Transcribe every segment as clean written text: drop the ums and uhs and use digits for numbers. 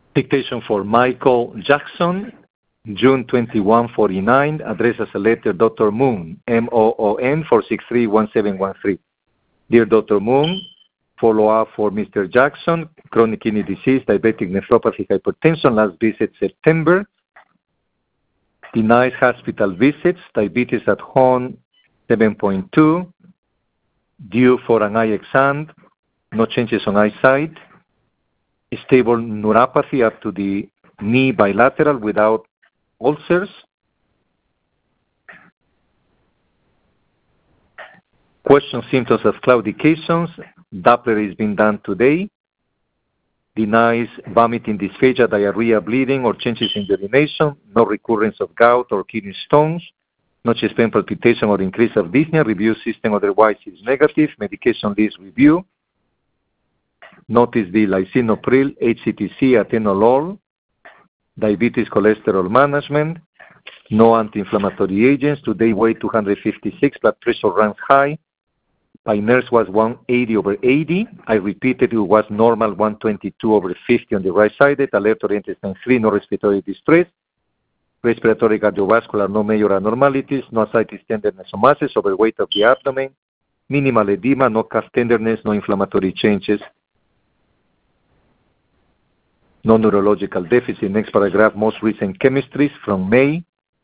Dictation for Michael Jackson, June 2149, addressed as a letter Dr. Moon, M-O-O-N, 463-1713. Dear Dr. Moon, follow-up for Mr. Jackson, chronic kidney disease, diabetic nephropathy, hypertension, last visit September. Denies hospital visits, diabetes at home 7.2, due for an eye exam, no changes on eyesight, stable neuropathy up to the knee bilateral without ulcers. Question symptoms of claudications, Doppler is being done today. Denies vomiting, dysphagia, diarrhea, bleeding, or changes in urination, no recurrence of gout or kidney stones, no chest pain, palpitation, or increase of dyspnea. Review system otherwise is negative. Medication list review. Notice the lisinopril, HCTC, atenolol, diabetes, cholesterol management, no anti-inflammatory agents. Today weight 256, blood pressure runs high. By nurse was 180/80. I repeated it was normal 122/50 on the right side. Alert oriented 3, no respiratory distress. Respiratory cardiovascular, no major abnormalities, no ascites, tenderness or masses, overweight of the abdomen, minimal edema, no calf tenderness, no inflammatory changes, no neurological deficit. Next paragraph, most recent chemistries from May.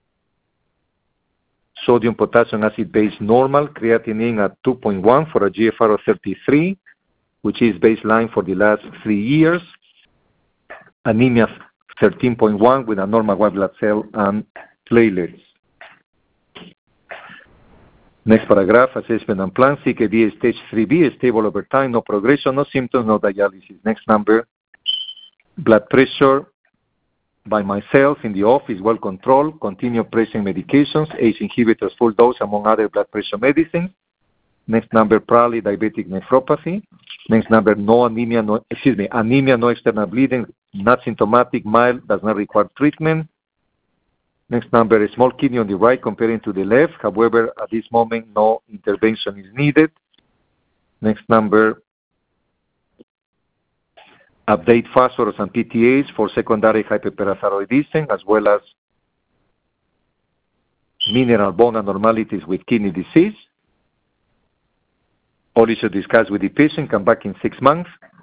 Sodium, potassium, acid base normal, creatinine at 2.1 for a GFR of 33, which is baseline for the last 3 years. Anemia 13.1 with a normal white blood cell and platelets. Next paragraph, assessment and plan. CKD stage 3B, stable over time, no progression, no symptoms, no dialysis. Next number, blood pressure by myself in the office, well controlled, continue pressing medications, ACE inhibitors full dose among other blood pressure medicines. Next number, probably diabetic nephropathy. Next number, anemia, no external bleeding, not symptomatic, mild, does not require treatment. Next number, a small kidney on the right comparing to the left. However, at this moment, no intervention is needed. Next number, update phosphorus and PTAs for secondary hyperparathyroidism, as well as mineral bone abnormalities with kidney disease. All issues discussed with the patient, come back in 6 months.